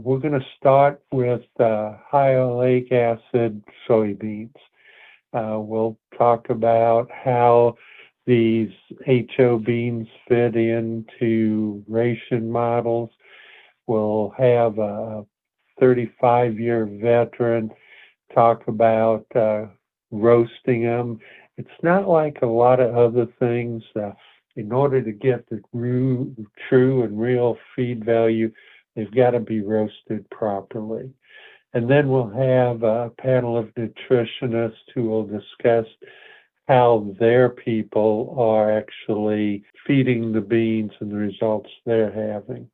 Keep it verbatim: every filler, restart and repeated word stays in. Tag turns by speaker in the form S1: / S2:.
S1: We're going to start with uh, high oleic acid soybeans. Uh, we'll talk about how these H O beans fit into ration models. We'll have a thirty-five year veteran talk about uh, roasting them. It's not like a lot of other things. Uh, in order to get the true, true and real feed value, they've got to be roasted properly. And then we'll have a panel of nutritionists who will discuss how their people are actually feeding the beans and the results they're having.